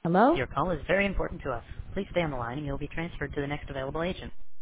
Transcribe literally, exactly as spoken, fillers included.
Hello? Your call is very important to us. Please stay on the line and you'll be transferred to the next available agent.